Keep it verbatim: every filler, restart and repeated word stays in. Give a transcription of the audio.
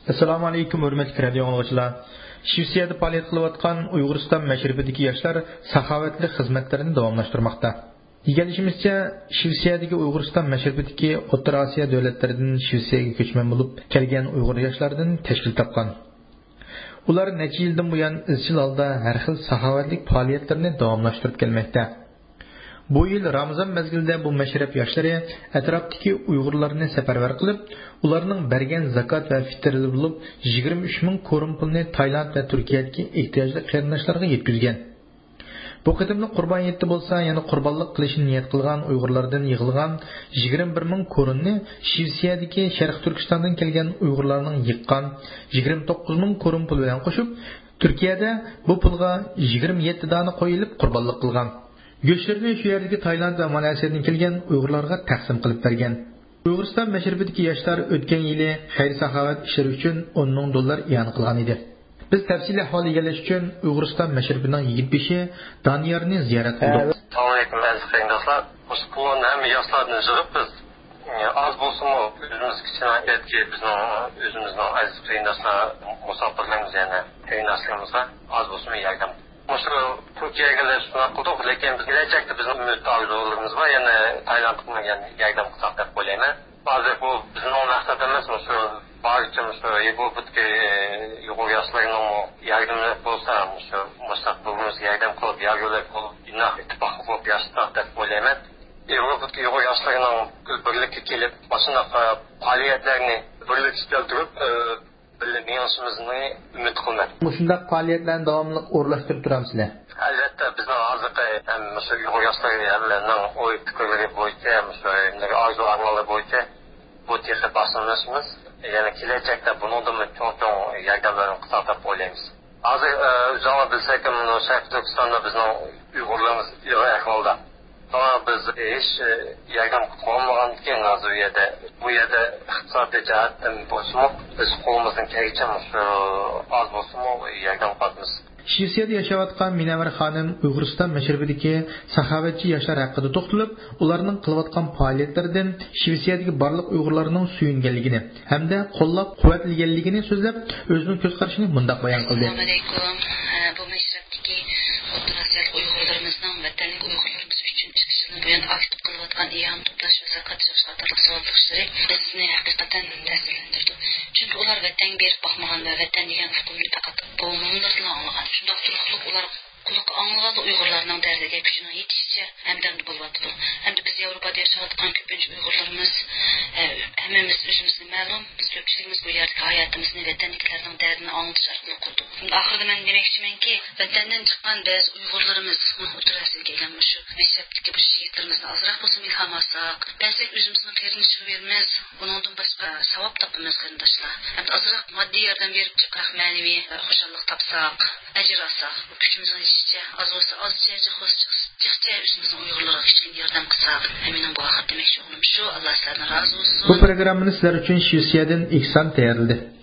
Assalomu alaykum, hurmatli radio tinglovchilar. Shvetsiyada faoliyat qilayotgan Uyg'uriston mashrabidagi yoshlar saxovatli xizmatlarini davomlashtirmoqda. Yeganishimizcha, Shvetsiyadagi Uyg'uriston mashrabidagi O'rta Osiyo davlatlaridan Shvetsiyaga ko'chman bo'lib kelgan Uyg'ur yoshlardan tashkil topgan. Ular necha yildan buyon izchil holda har xil saxovatli faoliyatlarni davomlashtirib kelmoqda. Bu yil Ramazon mezgilida bu mashrab yoshlari atrofdagi Uyg'urlarni safarbar qilib, ularning bergan zakot va fitrli bo'lib yigirma uch ming ko'rim pulni Tailand va Turkiyadagi ehtiyojli qarindoshlarga yetkazgan. Bu qitimli qurbon yetti bo'lsa, yana qurbonlik qilishni niyat qilgan Uyg'urlardan yig'ilgan yigirma bir ming ko'rinni Shvetsiyadagi Sharq Turkistondan kelgan Uyg'urlarning yiqqan yigirma to'qqiz ming ko'rim pul bilan qo'shib, Turkiyada bu pulga yigirma yetti dona qo'yilib qurbonlik qilgan. Go'shtlarni shu yerdagi Tailand va Malayziyadan kelgan Uyg'urlarga taqsim qilib bergan. Uyg'uriston mashrabidagi yoshlar o'tgan yili xayr-saxovat ishlari uchun o'n ming dollar iyon qilgan edi. Biz tafsiliy ahvol egallash uchun Uyg'uriston mashrabining yigit-beshi Doniyorni ziyorat qildik. Assalomu alaykum aziz qarindoshlar. O'sha pulni ham yoshlarni yig'ib biz az bo'lsa-mu o'zimiz kichkinayetki bizning o'zimizning aziz qarindoshlar musofirlarimiz yana qarindoshlarimiz az bo'lsa-mu yordam O'sha Turkiyaga shuna qildik, lekin biz kelajakda bizning umid orzularimiz bor, yana Tailand qilmagan yordam qilsak deb o'ylayman. Hozir bu bizning maqsad emas, o'sha barcha o'sha Yevropadagi Uyg'ur yoshlarning yordami bo'lsa, o'sha mustaqbilimiz yordam qilib, yordamlar qilib, inoq ittifoq qilib yashashaq deb o'ylayman. Yevropadagi Uyg'ur yoshlarining birlikka kelib, shunaqa faoliyatlarni birlikka keltirib bilimizni umid qilman. Shundaq faoliyatlarni davomli o'rlashtirib turamsizlar. Albatta bizning hozirgi ham o'sha Uyg'ur yoshlarining o'y fikrlari bo'yicha, o'sha orzu armonlari bo'yicha bu texnik boshlanishimiz, yana kelajakda bundan cho'ng yordamlarni qilsak deb o'ylaymiz. Hozir o'zimiz bilsak ham Sharq Turkistonda bizning Uyg'urlarimiz yo'q ahvolda. Sonra biz ish yordam qilmagan keyin hozir bu yerda bu yerda iqtisodiy jihatdan bo'lsa biz qo'limizdan kelgancha shu oz bo'lsa yordam qilamiz. Shvetsiyada yashayotgan Minavar xonim Uyg'uriston mashrabidagi saxovatchi yoshlar haqida to'xtalib, ularning qilayotgan faoliyatlaridan Shvetsiyadagi barliq Uyg'urlarning suyunganligini hamda qo'llab-quvvatlaganligini so'zlab, o'zining ko'z qarashini bunday bayon qildi. Assalomu alaykum. Bu mashrabdagi O'rta Osiyo Uyg'urlarimizning vatanlik Uyg'urlarimiz uchun chiqishini buyon aktiv qilayotgan iyam to'plash va zakat chiqish qatorli savollar bizni haqiqatan ta'sirlantirdi. Chunki ular vatan berib boqmagan va vatan degan hukmni faqat bo'lmaganlarni anglagan. Shundoq turib ular quloq anglagan Uyg'urlarning dardiga kuchining yetishicha hamdam bo'lyapti. Hamda biz Yevropada yashayotgan ko'pincha Uyg'urlarimiz hammamiz o'zimizni ma'lum, biz ko'pchiligimiz bu yerdagi hayotimizni vatanliklarning dardini anglatish orqali qurdik. Oxirida men demoqchimanki, vatandan chiqqan ba'zi Uyg'urlarimiz o'tirasiga kelgan shu mashrabdagi bu shehitlarimizni ozroq bo'lsa ilhom olsak, balki o'zimizning qarindoshlarimiz bundan boshqa savob topamiz qarindoshlar. Hamda ozroq moddiy yordam berib chiqaq ma'naviy xushallik topsak, ajr olsak, kuchimizning yetishcha az bo'lsa ozcha chiqsa o'zimizning Uyg'urlarga kichkina yordam qilsak, mening bu oxir demoqchi o'g'lim shu, Alloh sizlardan rozi bo'lsin. Bu programmani sizlar uchun Shvetsiyadan Iksan tayyorladi.